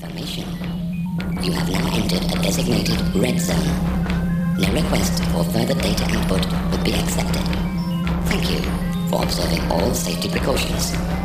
Information. You have now entered a designated red zone. No request for further data input would be accepted. Thank you for observing all safety precautions.